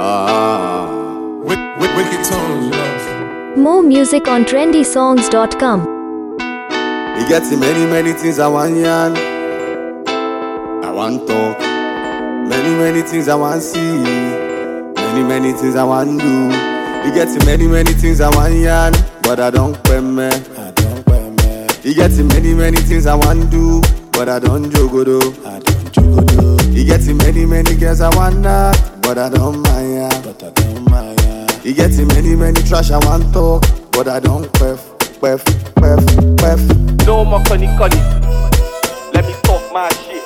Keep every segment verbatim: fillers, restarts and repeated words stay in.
Ah, wicked, wicked tones, you know. More music on trendy songs dot com. You get many, many things I want yarn. I want talk. Many, many things I want see. Many, many things I want do. You get many, many things I want yarn, but I don't pay me. I don't pay me. You get many, many things I want do, but I don't jogodo. I don't jogodo. You get many, many girls I want knock, but I don't mind. But I don't mind. You get many, many trash I want talk, but I don't queff, queff, queff, queff. No more conny conny. Let me talk my shit.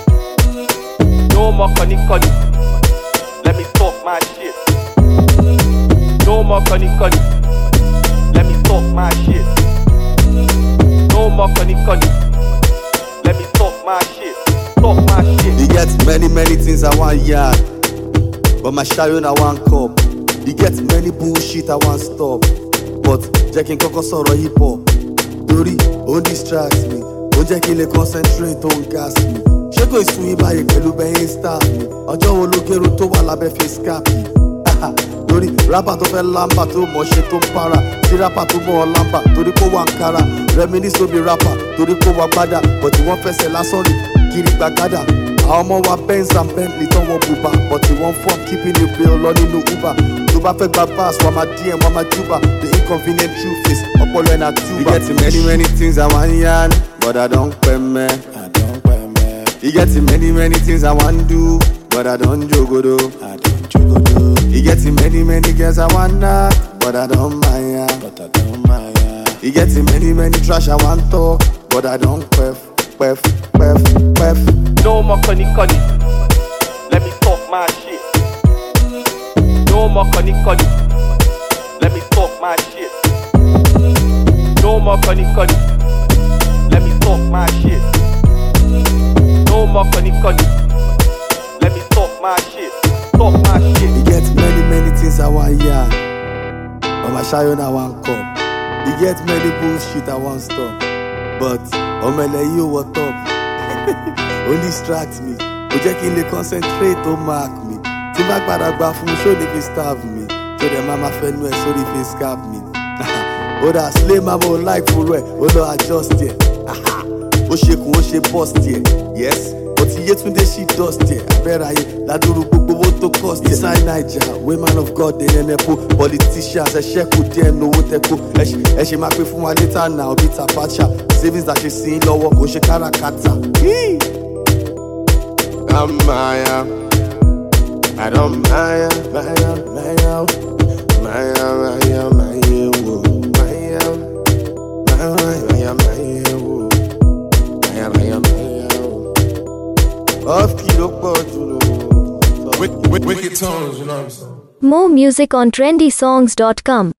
No more conny conny. Let me talk my shit. No more conny conny. Let me talk my shit. No more conny conny. Let me talk my shit. Talk my shit. You get many, many things I want yard, but my shadow I want cup. You get many bullshit I want stop, but Jackie Coco sọ̀rọ̀ hip hop. Dori, ó distract me, ó jẹ́ kí n lè concentrate, ó ń gas me. Ṣé kò sún yín báyìí pẹ̀lú bẹ́yìn staff mi? Ọjọ́ wo ló kérò tó wà lábẹ́ face cap yìí? Lórí rapper tó fẹ́ lámbà tó mọ̀ ṣe tó ń para, sí rapper tó mọ̀ ọ́ lámbà torí kó wà ń kára. Reminisce obi rapper torí kó wà gbádà, but wọ́n fẹsẹ̀ lásán rí kiri gbàgádà. Àwọn ọmọ wa Benz and Bentley tán wọ́n bùbá, but wọ́n fọ́n keeping it real lọ nínú Uber. Tó bá fẹ́ gba pass, wà máa D M, wà máa júbà. The inconvenient truth is ọpọlọ ẹ̀ na tuba. You get many many things I want yarn, but I don't pay me. I don't pay me. You get many many things I want do, but I don't jogodo. I don't jogodo. You get many many girls I want knock, but I don't mind. But I don't mind. You get many many trash I want talk, but I don't queff, queff, queff, queff. No more conny conny. Let me talk my shit. No more conny conny. Let me talk my shit. No more conny conny. Let me talk my shit. No more conny conny. Let me talk my shit. Talk my shit. You get many many things I want yarn, but my shadow I want cup. You get many bullshit I want stop, but omele you what up? Only distract me, ó jẹ́ kí n lè concentrate, ó mark me. Tí bá padà gbà fún mi, ṣó ní fi starve me. Ṣó dẹ̀ máa ma fẹ́nu ẹ̀ sórí face cap me. Ó dà slay máa bọ̀ like fúru ẹ̀, ó lọ adjust yẹ. Ó ṣe kù, ó ṣe bust yẹ. Yes, ó ti Yétúndé ṣì dust yẹ. Abẹ́rẹ́ ayé ládùúrú gbogbo owó tó cost yẹ. Inside Naija, wey man of God dey nẹ́nẹ́pọ̀. Politicians ẹ ṣẹ́kù díẹ̀ nowó tẹ́kọ̀. Ẹ ṣe máa pé fún wa later now bí Tapacha. Savings that ṣe sí lọ́wọ́ kò ṣe káràkátà. I'm Maya, I don't Maya, Maya, Maya, Maya, Maya, Maya, whoa, Maya, Maya, Maya, Maya, whoa, Maya, Maya, Maya, whoa. Off kilo potulo. Wicked, wicked tones, you know what I'm saying? More music on trendy songs dot com.